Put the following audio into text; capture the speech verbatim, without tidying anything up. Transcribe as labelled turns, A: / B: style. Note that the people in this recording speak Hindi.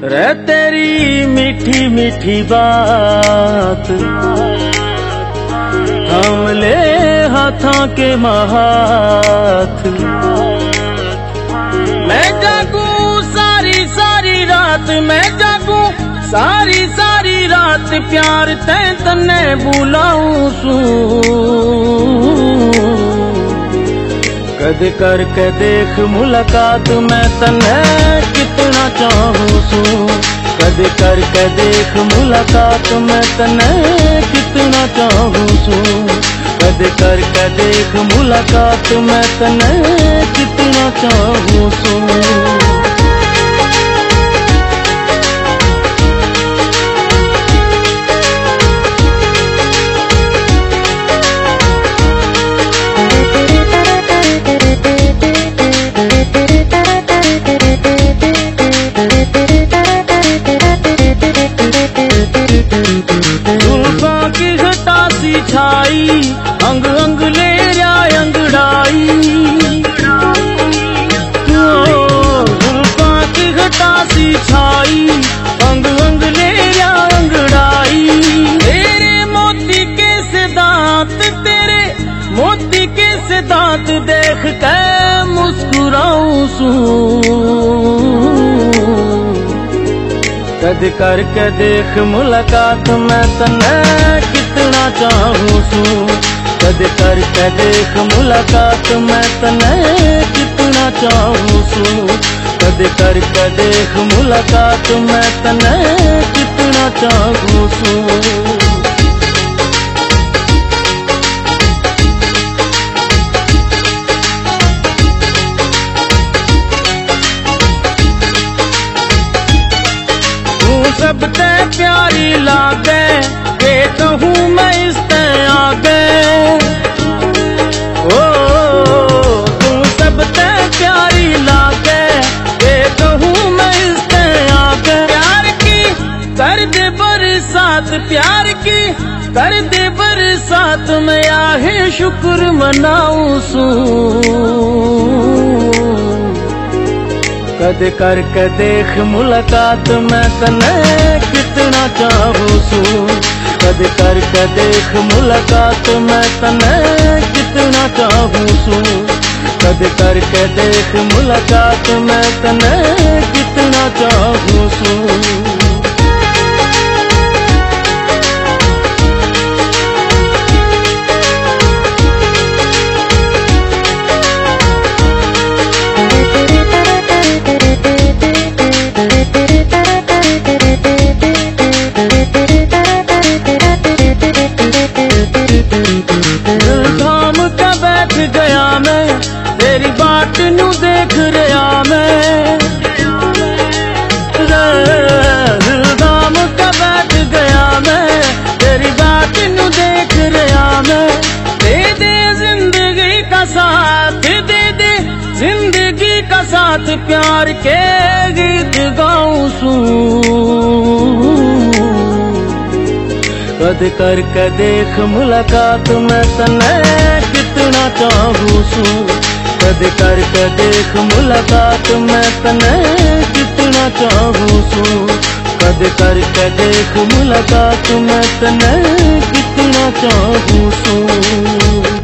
A: रे तेरी मीठी मीठी बात हम ले हाथों के महाथ। मैं जागू सारी सारी रात, मैं जागू सारी सारी रात, प्यार ते तन्ने बुलाऊं सू। कद करके देख मुलाकात मैं तन्ने कितना चाहूं सू। कद करके देख मुलाकात मैं तन्ने कितना चाहूं सू। कद करके देख मुलाकात मैं तन्ने कितना चाहूं सू। छाई अंग अंग ले रा अंगड़ाई, जुल्फा की घटा सी छाई अंग अंग ले रा अंगड़ाई। तेरे मोती के से दांत, तेरे मोती के से दांत देख के मुस्कुराऊं सू। कद करके देख मुलाकात मैं तन्ने कितना चाहूं सू। कद करके देख मुलाकात मैं तन्ने कितना चाहूं सू। कद करके देख मुलाकात मैं तन्ने कितना चाहूं सू। सब ते प्यारी लागे के कहूँ मैं इस ते आगे। ओ तू सब ते प्यारी लागे के कहूँ मैं इस ते आगे। प्यार की कर दे बरसात, प्यार की कर दे बरसात, मैं आहे शुक्र मनाऊं सू। कद करके देख मुलाकात मैं तन्ने कितना चाहूं सू। कद करके देख मुलाकात मैं तन्ने कितना चाहूं सू। कद करके देख मुलाकात मैं तन्ने कितना चाहूं सू। गया मैं तेरी बात नू देख रहा मैं, दाम का बैठ गया मैं तेरी बात नू देख रहा मैं। दे दे जिंदगी का साथ, दे दे जिंदगी का साथ, प्यार के गीत गाऊं सू। कद करके देख मुलाकात मैं तन्ने कितना चाहूं सू। कद करके देख मुलाकात मैं तन्ने कितना चाहूं सू। कद करके देख मुलाकात मैं तन्ने कितना चाहूं सू।